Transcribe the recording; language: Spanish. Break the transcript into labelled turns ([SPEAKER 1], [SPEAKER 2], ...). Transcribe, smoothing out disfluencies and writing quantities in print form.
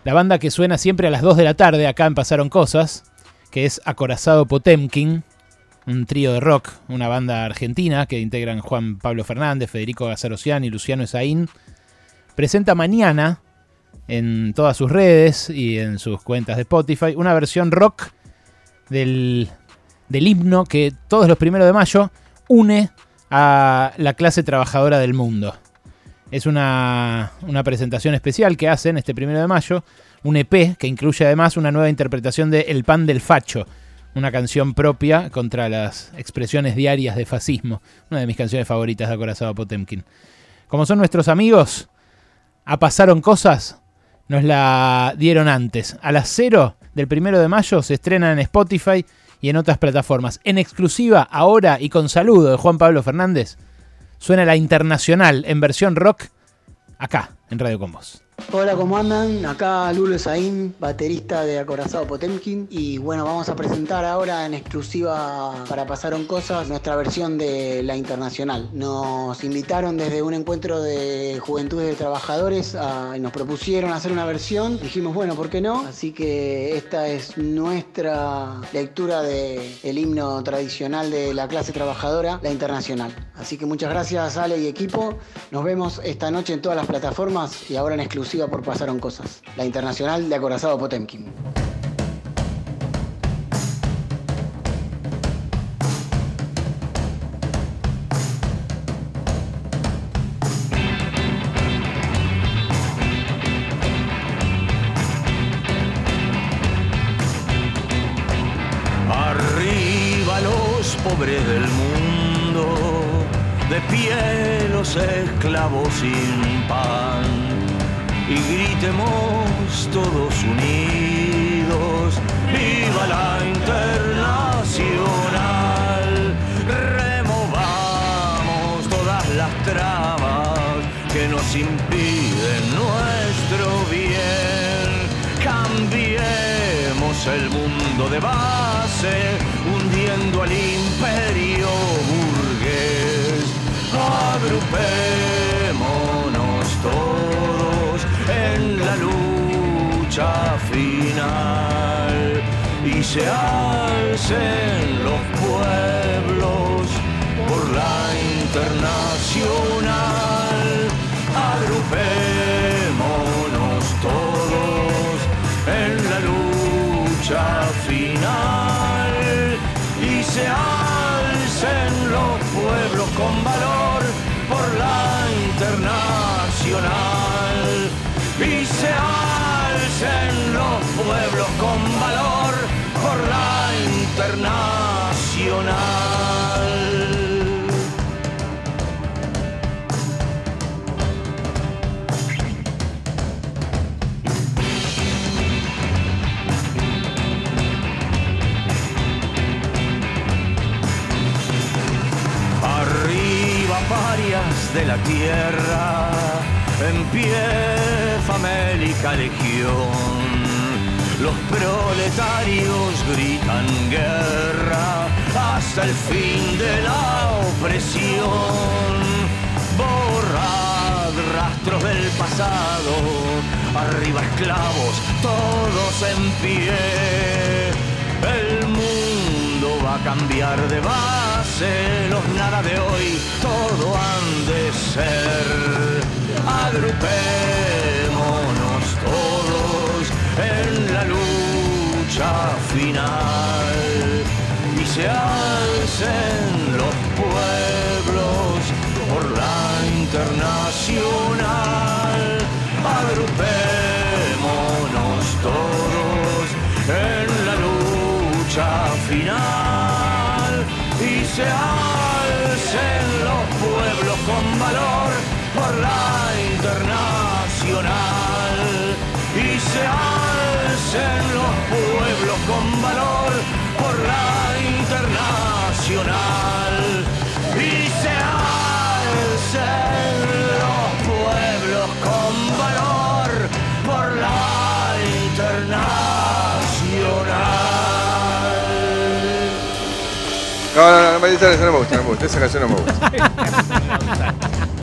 [SPEAKER 1] La banda que suena siempre a las 2 de la tarde, acá en Pasaron Cosas, que es Acorazado Potemkin, un trío de rock, una banda argentina que integran Juan Pablo Fernández, Federico Gazzarosian y Luciano Esaín, presenta mañana en todas sus redes y en sus cuentas de Spotify una versión rock del himno que todos los 1 de mayo une a la clase trabajadora del mundo. Es una presentación especial que hacen este 1 de mayo, un EP que incluye además una nueva interpretación de El pan del facho, una canción propia contra las expresiones diarias de fascismo, una de mis canciones favoritas de Acorazado Potemkin. Como son nuestros amigos, a Pasaron Cosas nos la dieron antes. A las 0 del 1 de mayo se estrena en Spotify y en otras plataformas. En exclusiva, ahora y con saludo de Juan Pablo Fernández, suena La Internacional en versión rock, acá, en Radio Con Vos.
[SPEAKER 2] Hola, ¿cómo andan? Acá Lulo Esaín, baterista de Acorazado Potemkin. Y bueno, vamos a presentar ahora en exclusiva para Pasaron Cosas nuestra versión de La Internacional. Nos invitaron desde un encuentro de Juventudes de Trabajadores y nos propusieron hacer una versión. Dijimos, bueno, ¿por qué no? Así que esta es nuestra lectura del himno tradicional de la clase trabajadora, La Internacional. Así que muchas gracias, Ale y equipo. Nos vemos esta noche en todas las plataformas y ahora en exclusiva por Pasaron Cosas. La Internacional de Acorazado Potemkin.
[SPEAKER 3] Arriba los pobres del mundo, de pie los esclavos sin pan, y gritemos todos unidos, ¡viva la Internacional! Removamos todas las trabas que nos impiden nuestro bien, cambiemos el mundo de base, hundiendo al imperio burgués, agrupémonos todos en la lucha final y se alcen los pueblos por la Internacional. Agrupémonos todos en la lucha final y se alcen los pueblos con valor por la Internacional. Y se alcen los pueblos con valor por la Internacional. Arriba, parias de la tierra, en pie, famélica legión, los proletarios gritan guerra hasta el fin de la opresión. Borrad rastros del pasado, arriba esclavos, todos en pie. El mundo va a cambiar de base, los nada de hoy, todo han de ser. Agrupémonos todos en la lucha final y se alcen los pueblos por la Internacional. Agrupémonos todos en la lucha final y se alcen los pueblos con valor por la Internacional y se alcen los pueblos con valor por la Internacional y se alcen los pueblos con valor por la Internacional.
[SPEAKER 4] No me gusta, esa canción no me gusta.